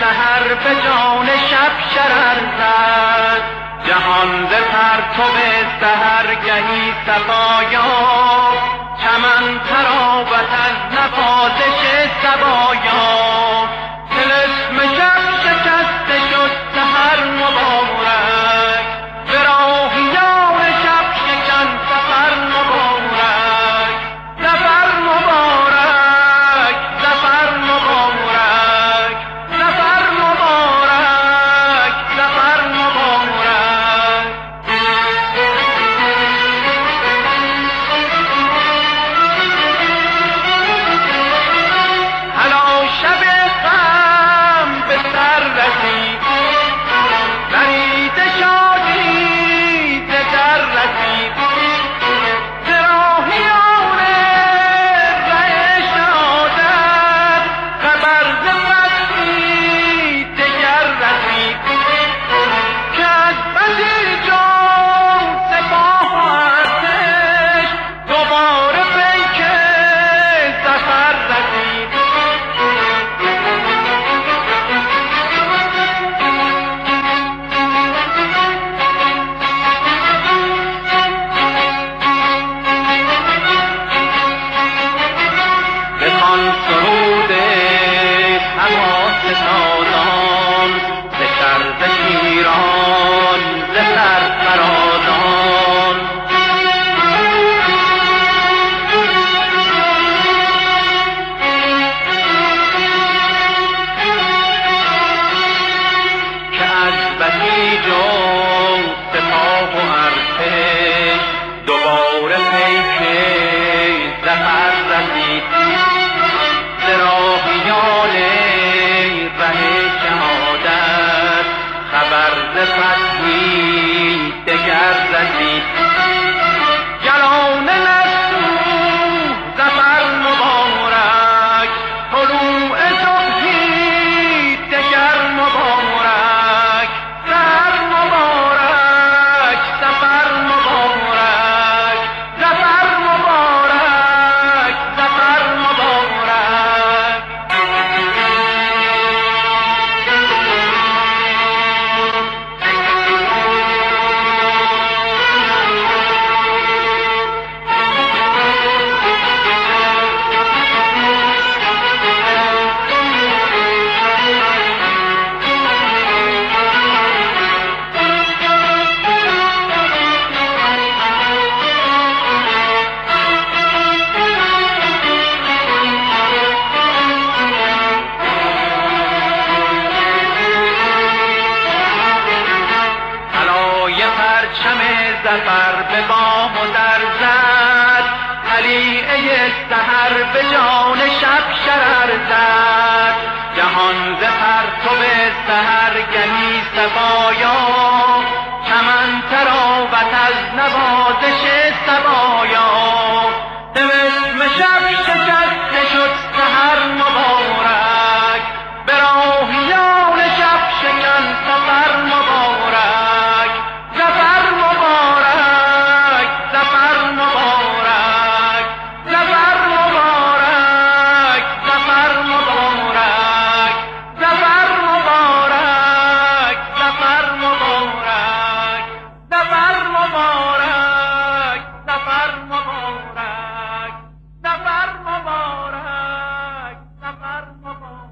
سحر به جان شب شرر زد، جهان ز پرتو سحرگهی صفا یافت، چمن تراوت از نوازش صبا یافت، طلسم شب شکسته شد سحر مبارک، به راهیان شب شکن سفر مبارک، سفر مبارک، سفر مبارک، سفر مبارک، سفر مبارک. هلا شب غم به سر رسید، برید شادی ز در رسید، ز راهیان ره شهادت خبر ز فتحی دگر رسید، که از بسی جان سپاه و ارتش دوباره پیک ظفر رسید. بخوان سرود حماس سازان، ز شرق شیران ز سرفرازان، که از بسیج و سپاه و ارتش دوباره پیک ظفر رسید، ز راهیان ره شهادت خبر ز فتحی دگر رسید. جلال نصر ظفر مبارک، طلوع صبحی دگر مبارک، سحر مبارک، سفر مبارک، ظفر مبارک، ظفر مبارک. علای پرچم ظفر به بام و در زد، طلیعه سحر به جان شب شرر زد، جهان ز پرتو سحرگهی صفا